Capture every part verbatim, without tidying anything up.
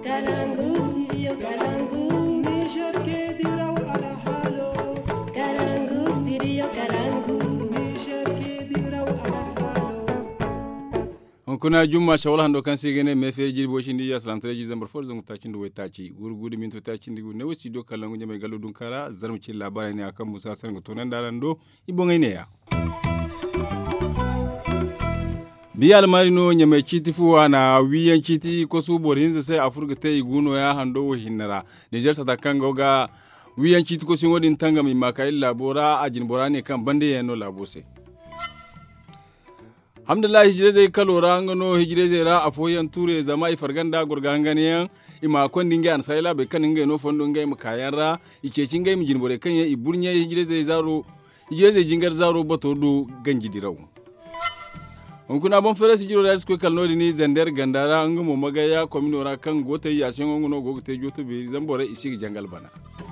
Kalangu, studio Kalangu. Niger ke diraw ala halo. Kalangu, studio Kalangu. Niger ke diraw ala halo. On kuna jumma shawala hando kan sigene me fe jirbo shindi ya salam tare jizambar for zungu takin do wetaci gurgudu min to takin digu ne wasi do Kalangu nyame galu dun kara zarmu ci labarai ne akan Musa Sango to nan darando ibongai ne ya biyal marino nyame chiti fuwa na wiyan chiti ko su borinza sai afurga te iguno ya hando wo hinara Niger sata kanga ga wiyan chiti ko sin wodin tanga mi makai labora ajin borane kan bande yano labose alhamdulillah hijire zai kalora ngano hijire zai ra afoyan ture zama ifarganda gurganganiyan ima kondinge an sayla be kaninge no fondo ngai makayara ikecin ngai mijin bore kanya iburnya hijire zai zaro hijire zai jingar zaro bato do ganji diraw on kuna bon fere sijiro dasko kalno dini zender gandara ngumo magaya kominora kan gote ya shen ngono gote joto be zambore isigi jangal bana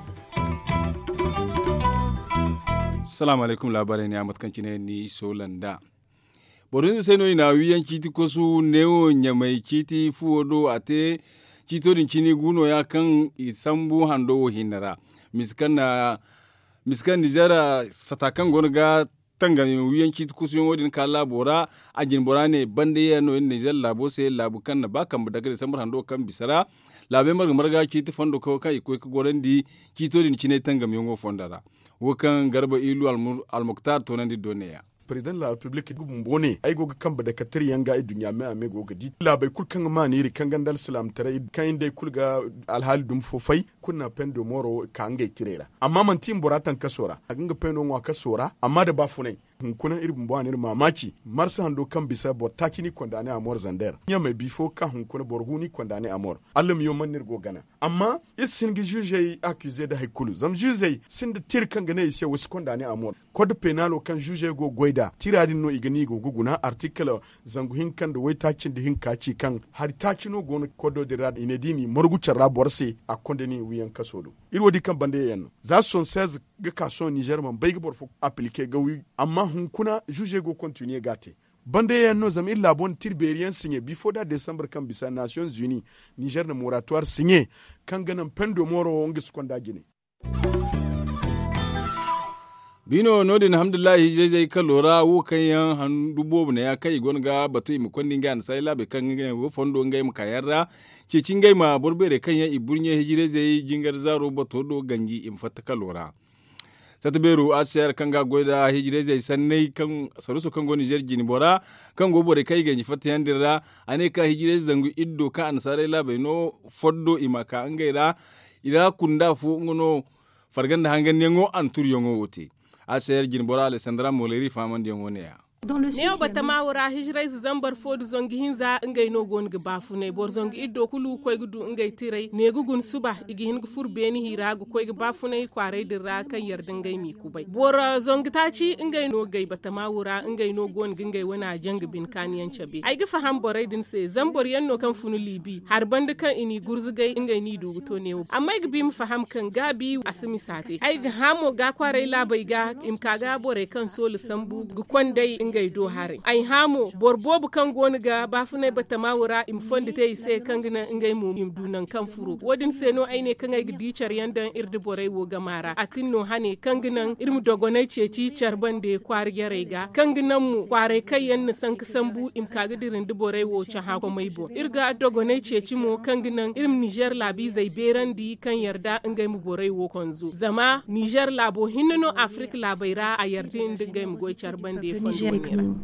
assalamu alaikum labarai ne amat kancine ni solanda borin sai no ina wiyan kiti kosu neo nyamai kiti fuodo ate kito din chini guno ya kan isambu hando hinara miskan na miskan nijara satakan gonga tanga mi wiyan kiti kosu yodin kala bora ajin bora ne bande ya no Niger labo sai labu kan na bakan daga December hando kan bisara labe mar marga kiti fondo ko kai ko ko gorandi kito din chine tanga mi ngo fondara wokan garba ilu al-muktar tonandi doneya président de la république gum bone ay goga kamba da katri yanga e dunya me ame goga di la bay kul kan ma ni ri kan gandal salam tare kan dai kul ga alhal dum fo fay kunna pendo moro ka ngai tirera amma man tim boratan kasora aganga pendo ngwa kasora amma da ba funai kuna irin bo anir mamaki marsa hando kan bisa bor takini kondane amor zander nya mai bifo ka hun kuna borguni kondane amor allum yo manir go gana amma isin gi juge accusé da haykulu zam juge sin da tir kan gane ise wasu kondane amor code penal kan juge go goida tiradin no igani go guguna article zangu hin kan da wai takin da hin kaci kan har takino go kodo de rad inedini morgucha raborse a kondani wiyan kasodo irwodi kan bande yan za son seize ga kaso Niger man bai ga borfo appliquer ga wi amma hun kuna juge go continuer gate bande yan no zam illa bon tirberian signé before that December kan bisa Nations Unies Niger na moratoire signé kan ganan pendo moro ngi skonda gine bino nodin alhamdulillah hijire zai kalora wo kan yan handu bobu ne ya kai gonga batu im kondin gan sai labe kan ngai fondo ngai mu kayarra ce cin ngai ma borbere kan yan iburnye hijire zai jingar zaro bato do gangi im fatta kalora sataberu asiyar kan ga goida hijire zai sannai kan saruso kan goni jerjini bora kan go bore kai ganyi fatta yandira ane ka hijire zangu iddo ka ansare labe no foddo imaka angaira ida kunda fu ngono farganda hangan yango antur yongo wote asayar jinbora Alessandra Moleri famandi ngone ya ne bata mawura hijrai zambar fodu zongi hinza ngai no gon ga bafune bor zongi iddo kulu koy gudu ngai tirai ne gugun suba igi hin gu furbeni hiragu koy ga bafune kware dirra kan yarda ngai mi kubai bor zongi taci ngai no gai bata mawura ngai no gon ngai wana jang bin kaniyan chabe ai ga faham borai din se zambor yanno kan funu libi har band kan ini gurzugai ngai ni dugu to ne amma ga bi mu faham kan gabi asimi sate ai ga hamo ga kware labai ga im kaga bore kan solu sambu gu kwandai ngai do hare ai hamo borbobu kan goni ga bafune bata mawura im fondi tay se kangina ngai mu im dunan kan furu wodin se no aine kan ai gidi char yandan irdi borai wo gamara atinno hane kanginan irmu dogonai ceci charbande kwar yare ga kanginan mu kware kai yan san kasambu im kaga dirin di borai wo cha ha ko maibo irga dogonai ceci mo kanginan irm Niger labi zai berandi kan yarda ngai mu borai wo konzu zama Niger labo hinno Afrika labaira a yardi ngai mu go charbande fondo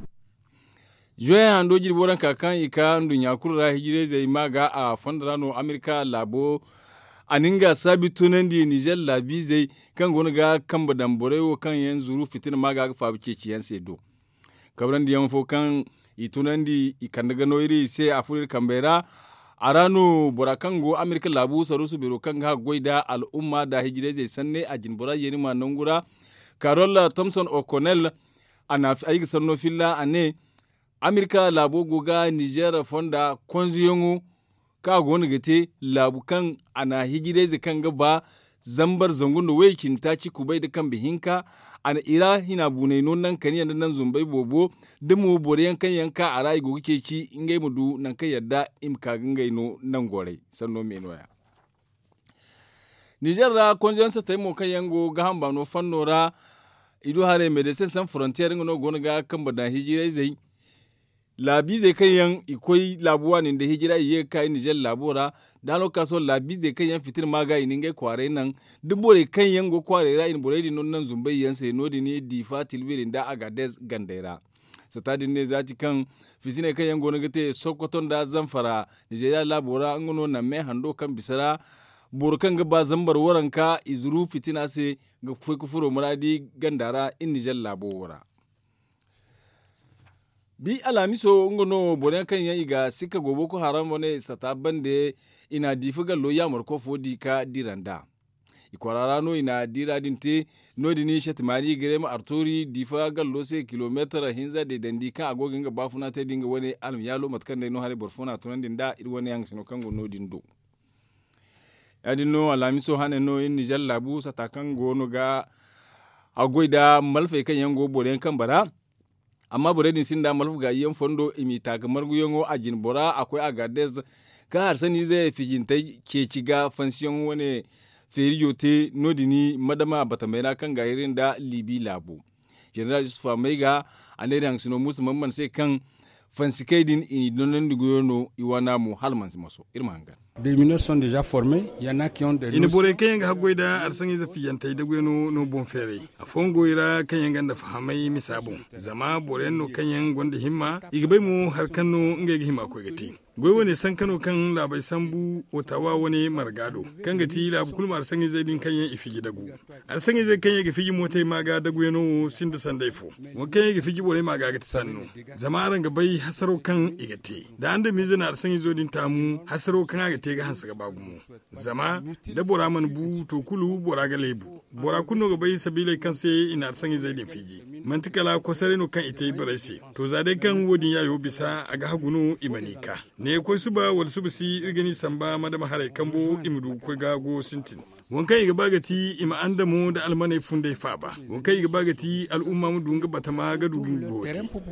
joya ando jiri boran kakan ika ndu nyakura hijire zai maga a fondrano Amerika labo aninga sabitu nandi Niger labi zai kan gona ga kan badan borewo kan yan zuru fitin maga ga fabi ceci yan sedo kabran diyan fo kan itunandi ikandaga noiri sai afur kambera arano borakango Amerika labu sarusu biro kan ga goida al'umma da hijire zai sanne a jinbora yenima nangura Carol Thompson O'Connell ana ayi sanno filla ane Amerika labo goga Niger fonda konziyongo ka gona gate labu kan ana hijire ze kan gaba zambar zangun da waikin ta ci kubai da kan bihinka an ira hina bunai non nan kan yan nan zumbai bobo dumu boriyan kan yanka a rai go kike ci ingai mudu nan kai yadda im ka gangai no nan gore sanno me noya Niger ra konjansa taimo kan yango ga hamba no fannora ido hare medecins sans frontières ngono gona ga kan badan hijira zai labi zai kan yan ikoi labuwa ne da hijira iye kai Niger labora da lokaso labi zai kan yan fitir maga inin ga kware nan dubore kan yan go kware ra in boredi non nan zumbai yan sai nodi ni difa tilbirin da agades gandera satadin ne zati kan fisine kan yan gona gate sokoton da zamfara Nigeria labora ngono na me hando kan bisara burkan ga ba zambar waranka izuru fitina se ga kufai kufuro muradi gandara in Niger labora bi alamiso ngono bonen kan yan iga sika gobo ko haram wone sata bande ina difuga lo ya marko fodi ka diranda ikwarara no ina dira dinte no dini shat mari grema artori difa gallo se kilometer hinza de dandi ka agogin ga bafuna te dinga wone alm yalo matkan de no hare borfuna tunan dinda ir wone yang sino kango no dindo yadi no alamiso hane no in Niger labu sata kan gono ga agoida malfe kan yango boren kan bara amma buredin sin da malfu ga yan fondo imita kamar guyongo a jinbora akwai agades ka har sani zai fijintai ke ciga fansiyon wani feriyote nodini madama batamaina kan gairin da libi labu general yusuf maiga a ne da sino musu mamman sai kan fansikaidin idonan dugoyono iwana mu halman maso irma hangan Des mineurs sont déjà formés, il y en a qui ont des ina bore kayan ga hagoida arsangi za fiyantai da gweno no bon fere a fongo ira kayan ganda fahamai misabun zama bore no kayan gonda himma igbai mu har kanu ngai ga himma ko gati goy woni san kano kan labai sambu otawa woni margado kan gati labu kulma arsangi zai din kayan ifigi dagu arsangi zai kayan ga figi motai maga da gweno sinda sandaifo wa kayan ga figi bore maga ga sannu zama ran ga bai hasaro kan igate da anda mizina arsangi zo din tamu hasaro kan ga tega hansa ga bagumu zama da bora man bu to kulu bora ga lebu bora kunno ga bai sabile kan sai ina sangi zai din figi mantikala ko sare no kan ite barese to zade kan wodin yayo bisa aga haguno imanika ne ko suba wal subsi irgani samba madama hare kambo imudu ko ga go sintin wankai ga bagati ima andamu da almanai funde faba wankai ga bagati al'umma mu dunga batama ga dugin go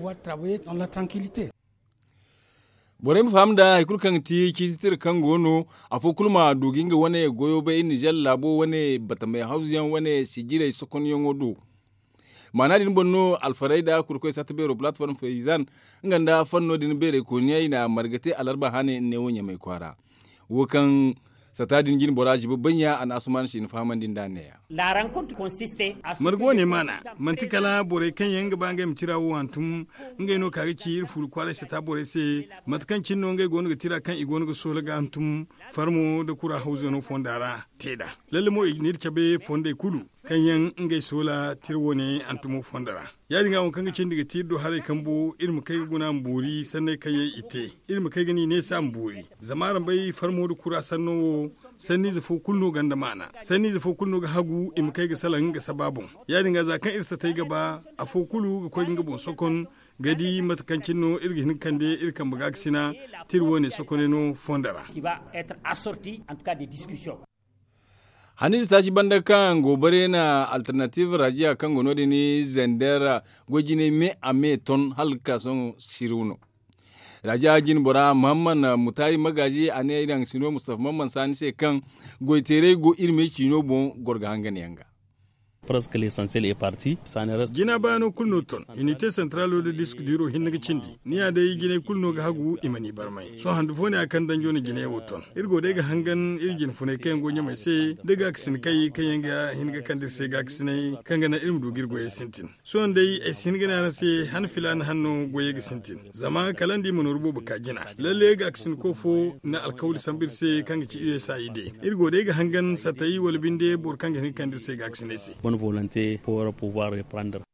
bore mu famda hikul kan ti kizitir kan gono afo kulma doginga wane goyo ba in Niger labo wane batame hausiyan wane sigire sokon yongodo mana din bonno alfaraida kurko satbero platform faizan nganda fanno din bere ko nyai na margate alarba hane ne wonya mai kwara wokan satadin gin boraji babanya an asuman shi faman din daneya la rencontre consiste à margo ne mana mantikala bore kan yanga banga mi tirawo antum ngai no kage ci ful kwala sata bore se matkan cin no ngai gonu ga tira kan igonu ga sola ga antum farmo da kura hauzo no fondara teda lalle mo ignir chabe fonde kulu kan yan ngai sola tirwo ne antum fondara ya dinga on kan cin diga tirdo hare kambo ilmu kai guna mburi sanne kai ite ilmu kai gani ne sa mburi zamaran bai farmo da kura sanno sanni zafo kulno ganda mana sanni zafo kulno ga hagu im kai ga salan ga sababun ya dinga zakan irsa tai gaba a fo kulu ga koyin ga bon sokon gadi matakancin no irgin kande irkan buga sina tirwo ne sokone no fondara qui va être assorti en tout cas des discussions hanis ta ci banda kan gobare na alternative rajiya kan gono da ni zendera gojine me ame ton halka son siruno raja jin bora mamman mutari magaji ane idan sino mustafa mamman sani sai kan goitere go irme kino bon gorga hangane yanga presque l'essentiel est parti ça ne reste gina bano kulno ton unité centrale de disque duro hinnaga cindi ni ya dai gine kulno ga hagu imani barmai so handu fone akan danjo ni gine woton irgo dai ga hangan irgin fune kayan gonya mai sai daga aksin kai kayan ga hinga kan dir sai ga aksinai kan ga na ilmu do girgo ya sintin so dai ai sin gina na sai han filan hanno goye ga sintin zama kalandi mun rubo buka gina lalle ga aksin kofo na alkawli sambir sai kan ga ci iya sa ide irgo dai ga hangan satai walbinde bor kan ga hin kan dir sai ga aksinai sai volonté pour pouvoir reprendre.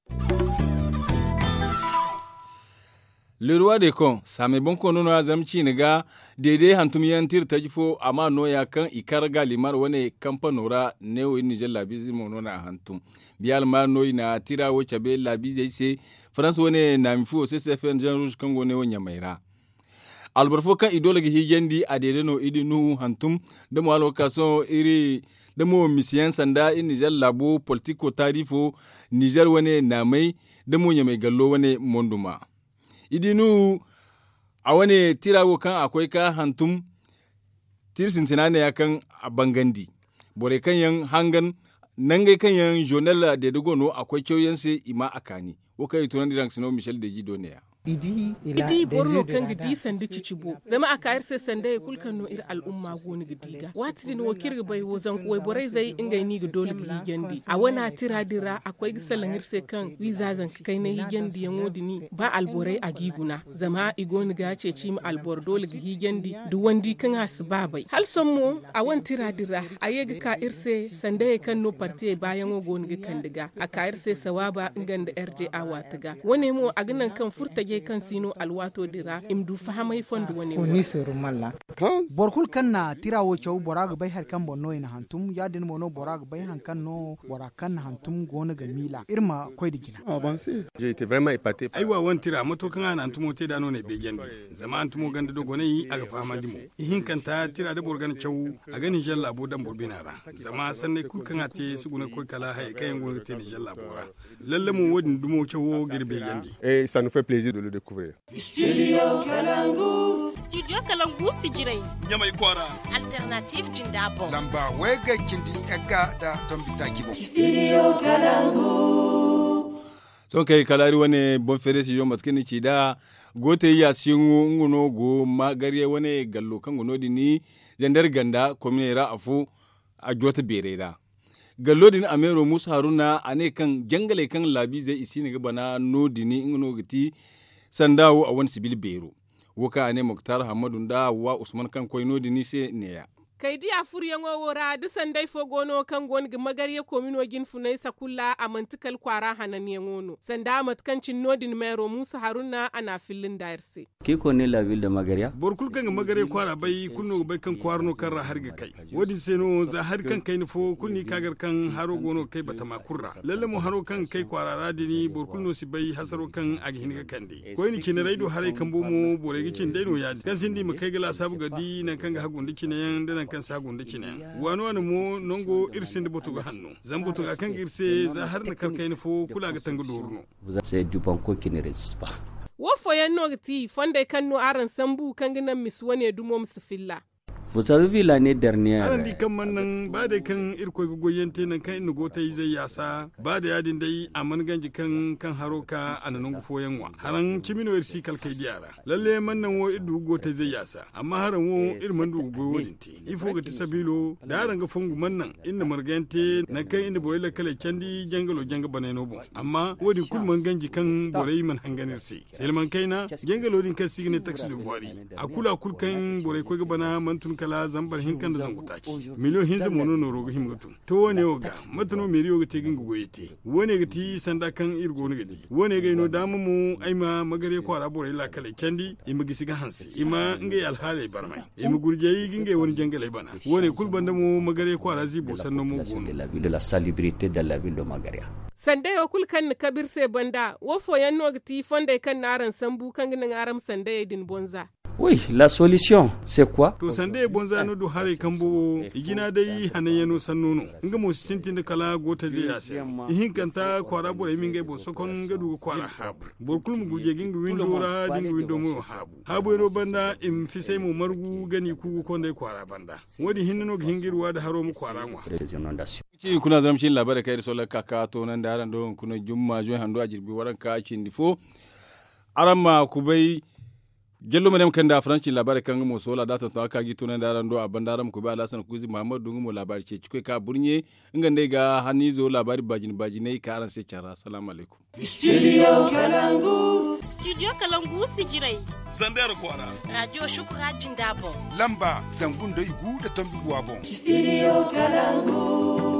Le roi des cons, ça me bon qu'on a zamchi nega, dede hantum yantir tajifo ama no ya kan ikarga limar wane kampanora neo Niger labizi monona hantum. Bial mar no ina tira wo chabe labizi se France wane na mifu C C F N Jean Rouge Congo neo nyamaira. albarfo kan idola ga higendi a dede no idi nu hantum da mo alwakaso iri da mo misiyan sanda in Niger labo politiko tarifo Niger wane namai da mo nyamai gallo wane monduma idi nu a wane tirawo kan akwai ka hantum tirsin tinane ya kan a bangandi bore kan yan hangan nangai kan yan journal de dogono akwai kyoyense ima akani wokai tunan diran sino Michel Deji Doneya idi idi borno kan gidi sandi cicibo zama a kayar sai sanda ya kulkan no ir al'umma goni gidiga watidin wakir ga bai wozan kuwai borai zai inga ni ga dole ga higendi a wana tira dira akwai gisalan irse kan wizazan kai na higendi ya modini ba alborai a giguna zama igoni ga ce ci mu albor dole ga higendi du wandi kan hasu babai hal son mu a wan tira dira a yega ka irse sanda ya kan no parti bayan goni ga kan diga a kayar sai sawaba inganda R J A wataga wane mu a ganan kan furta kan sino alwato dira imdu fahamai fondu wani oni suru malla borkul kan na tirawo chaw boraga bay har kan bonno ina hantum ya din mono boraga bay han kan no borakan hantum gona ga mila irma koy digina avancé j'ai été vraiment épaté aiwa wan tira moto kan ana hantumo te da no ne be gendi zama hantumo ganda do gonai aga fama dimo ihin kan ta tira da borgan chaw a gani jalla abu dan borbina ra zama sanne kul kan ate suguna koy kala hay kayen gona te ni jalla bora lalle mu wodin dumo chawo girbe gendi et ça nous fait plaisir de le découvrir. Studio Kalangu. Studio Kalangu sijirai. Nyamai kwara. Alternative Jindabo. Lamba wega kindi ega da tombita kibo. Studio Kalangu. So kai kalari wane bon fere si yo matkini ki da gote ya singu nguno go magariye wane gallo kan gono dini zandar ganda kominera afu a jota berera. Gallodin Amero Musa Haruna ane kan jangale kan labi zai isi ne bana no dini ingno giti sandawo a wani sibil bero woka ane Muktar Hamadu da wa Usman kan koy no dini se neya kai dia furyan wora da sandai fogono kan gon ga magarye komino gin funai sakulla a mantikal kwara hanan yangono sanda matkancin nodin Mero Musa Haruna ana filin dairse ke ko ne la ville de Magaria borkul kan magarye kwara bai kunno bai kan kwarno kan ra harga kai wodi seno za har kan kai nifo kunni kagar kan haro gono kai bata makurra lalle mu haro kan kai kwara radini borkul no si bai hasaro kan aghin ga kande ko ni kin raido hare kan bomo bore gicin daino ya kan sindi mu kai gala sabu gadi nan kan ga hagun dikin yan dan kan sagun dikin yan wani wani mu nongo irsin da botu ga hannu zan botu ga kan irse za har na kan kai nifo kula ga tangu dorno c'est du bon ko qui ne résiste pas wofo yanno gati fonde kan no aran sambu kan ginan miswane dumo musfilla Vous avez vu l'année dernière. Aran di kan mannan ba da kan irko goyente nan kan inu gota zai yasa ba da yadin dai amman ganji kan kan haroka ananan gufoyen wa haran cimino irsi kalkai diara lalle mannan wo idu gota zai yasa amma haran wo irman du goyodin te ifo ga tisabilo da haran ga fungu mannan inda margante nan kan inda boyela kala kendi jangalo janga baneno bon amma wodi kulman ganji kan borai man hanganir se selman kaina jangalo din kan signe taxi de voirie akula kulkan borai ko ga bana mantun kala zambar hinkan da zanguta ci miliyon hinza mono no rogo himgatu to wane yoga matano meriyo ga tegin goyete wane ga ti sanda kan irgo ne gadi wane ga ino damu mu aima magare kwara bore la kala candi ima gisi ga hansi ima ngai alhale barmai ima gurje gingai wani jangale bana wane kulbanda mu magare kwara zibo sanno mu gono de la ville de la salubrité de la ville de Magaria sande yo kul kan kabir se banda wo fo yanno ga ti fonde kan naran sambu kan ngin aram sande din bonza. Oui, la solution, c'est quoi? To sande bonza no do hare kambo igina dai hanayeno sannono nga mo sintin da kala gota zai yase ihin kanta kwara bore min gai bo sokon gadu kwara habu borkul mu guje gingu window ra dingu window mu habu habu no banda im fi sai mu margu gani ku ko ndai kwara banda wodi hinno hingirwa da haro mu kwara mu ki kuna zaram shin labarai kai so la kaka to nan da ran don kuna jumma jo hando ajirbi waran ka cin difo aramma kubai gello madam kan da franci labari kan mo sola data to aka gi tunan daran do aban daram ko ba lasan kuzi muhammadu mo labari ce cike ka burnye ingande ga hanizo labari bajin bajinai karan sai cara assalamu alaikum studio kalangu studio kalangu sijirai zandar kwara radio shukura jindabo lamba zangundo igu da tambi wabo studio kalangu